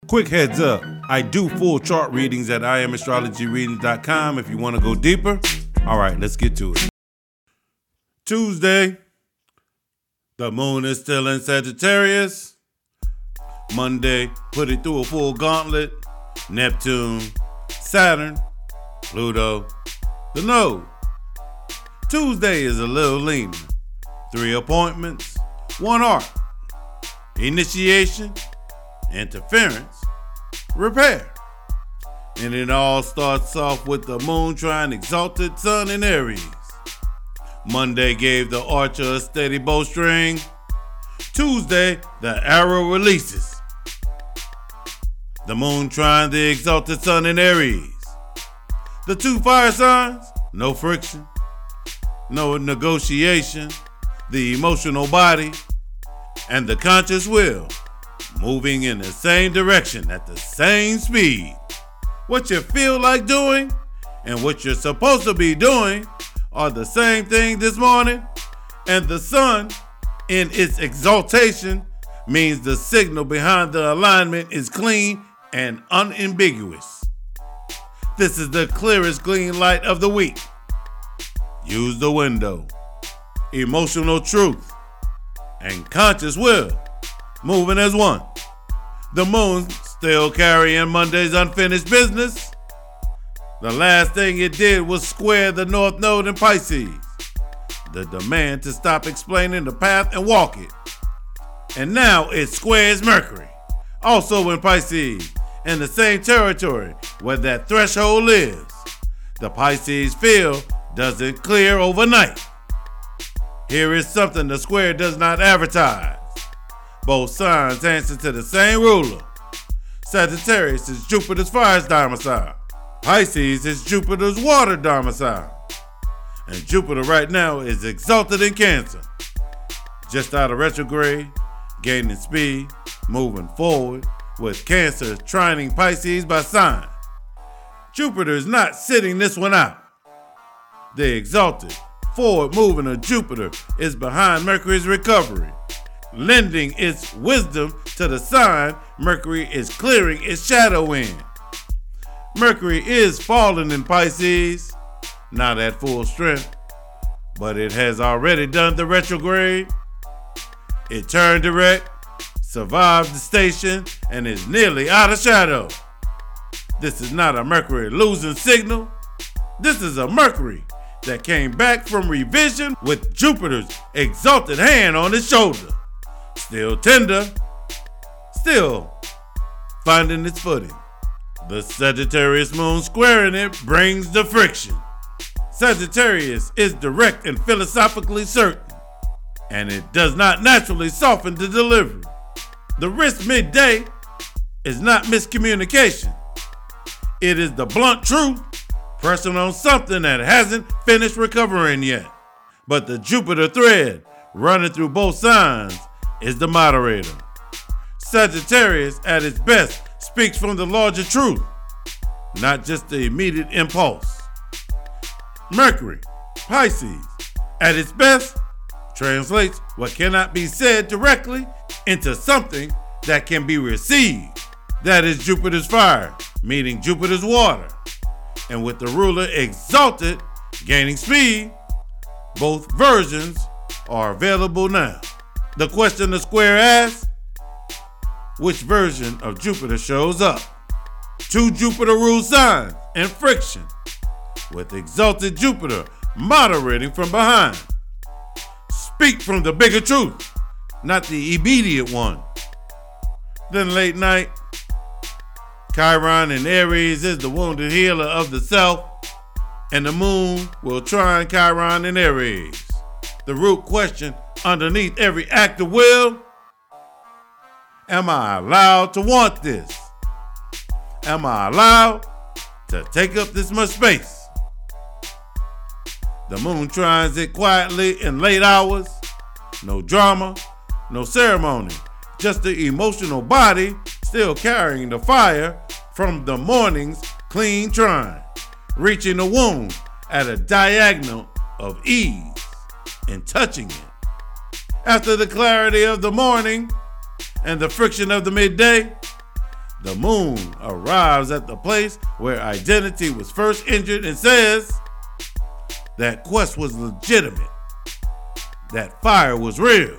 Quick heads up, I do full chart readings at IamAstrologyReadings.com if you want to go deeper. All right, let's get to it. Tuesday, the moon is still in Sagittarius. Monday, put it through a full gauntlet. Neptune, Saturn, Pluto, the node. Tuesday is a little leaner. 3 appointments, 1 arc. Initiation, interference, repair. And it all starts off with the moon trine exalted sun in Aries. Monday gave the archer a steady bowstring. Tuesday, the arrow releases. The moon trine the exalted sun in Aries. The 2 fire signs, no friction, no negotiation. The emotional body and the conscious will moving in the same direction at the same speed. What you feel like doing and what you're supposed to be doing are the same thing this morning, and the sun in its exaltation means the signal behind the alignment is clean and unambiguous. This is the clearest green light of the week. Use the window. Emotional truth and conscious will moving as one. The moon still carrying Monday's unfinished business. The last thing it did was square the North Node in Pisces. The demand to stop explaining the path and walk it. And now it squares Mercury, also in Pisces, in the same territory where that threshold lives. The Pisces field doesn't clear overnight. Here is something the square does not advertise. Both signs answer to the same ruler. Sagittarius is Jupiter's fire domicile. Pisces is Jupiter's water domicile. And Jupiter right now is exalted in Cancer. Just out of retrograde, gaining speed, moving forward, with Cancer trining Pisces by sign. Jupiter is not sitting this one out. The exalted, forward moving of Jupiter is behind Mercury's recovery, lending its wisdom to the sign Mercury is clearing its shadow in. Mercury is falling in Pisces, not at full strength, but it has already done the retrograde. It turned direct, survived the station, and is nearly out of shadow. This is not a Mercury losing signal. This is a Mercury that came back from revision with Jupiter's exalted hand on his shoulder. Still tender, still finding its footing. The Sagittarius moon squaring it brings the friction. Sagittarius is direct and philosophically certain, and it does not naturally soften the delivery. The risk midday is not miscommunication. It is the blunt truth pressing on something that hasn't finished recovering yet. But the Jupiter thread running through both signs is the moderator. Sagittarius at its best speaks from the larger truth, not just the immediate impulse. Mercury, Pisces, at its best translates what cannot be said directly into something that can be received. That is Jupiter's fire, meaning Jupiter's water. And with the ruler exalted, gaining speed, both versions are available now. The question the square asks, which version of Jupiter shows up? 2 Jupiter-ruled signs and friction, with exalted Jupiter moderating from behind. Speak from the bigger truth, not the immediate one. Then late night, Chiron in Aries is the wounded healer of the self, and the moon will trine Chiron in Aries. The root question underneath every act of will: am I allowed to want this? Am I allowed to take up this much space? The moon trines it quietly in late hours. No drama, no ceremony, just the emotional body still carrying the fire from the morning's clean trine, reaching the womb at a diagonal of ease and touching it. After the clarity of the morning and the friction of the midday, The moon arrives at the place where identity was first injured and says that quest was legitimate, that fire was real.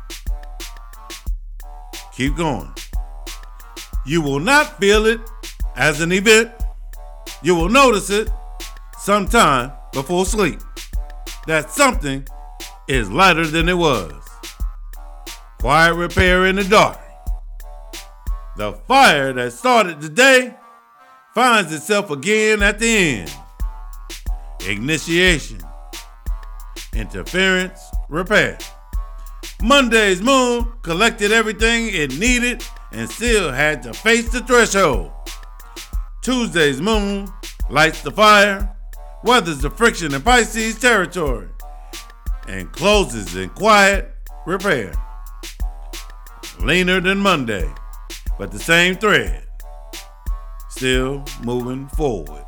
Keep going. You will not feel it as an event. You will notice it sometime before sleep. That something is lighter than it was. Quiet repair in the dark. The fire that started today finds itself again at the end. Initiation. Interference. Repair. Monday's moon collected everything it needed and still had to face the threshold. Tuesday's moon lights the fire, weathers the friction in Pisces territory, and closes in quiet repair. Leaner than Monday, but the same thread, still moving forward.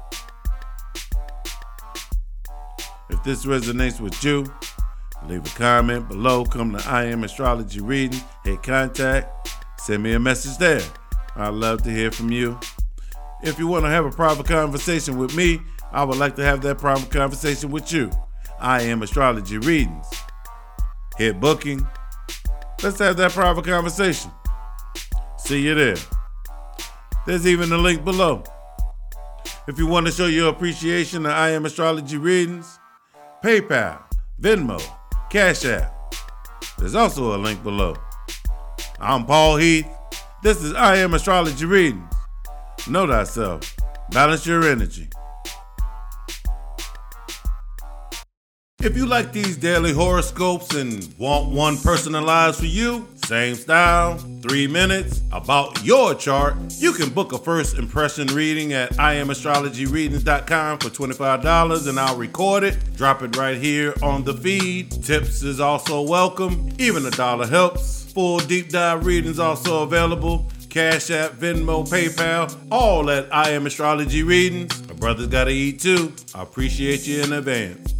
If this resonates with you, leave a comment below. Come to I Am Astrology Reading. Hit contact. Send me a message there. I'd love to hear from you. If you want to have a private conversation with me, I would like to have that private conversation with you. I Am Astrology Readings. Hit booking. Let's have that private conversation. See you there. There's even a link below. If you want to show your appreciation to I Am Astrology Readings, PayPal, Venmo, Cash App. There's also a link below. I'm Paul Heath. This is I Am Astrology Readings. Know thyself. Balance your energy. If you like these daily horoscopes and want one personalized for you, same style, 3 minutes, about your chart, you can book a first impression reading at IamAstrologyReadings.com for $25 and I'll record it, drop it right here on the feed. Tips is also welcome, even $1 helps. Full deep dive readings also available. Cash App, Venmo, PayPal, all at I Am Astrology Readings. My brother's gotta eat too. I appreciate you in advance.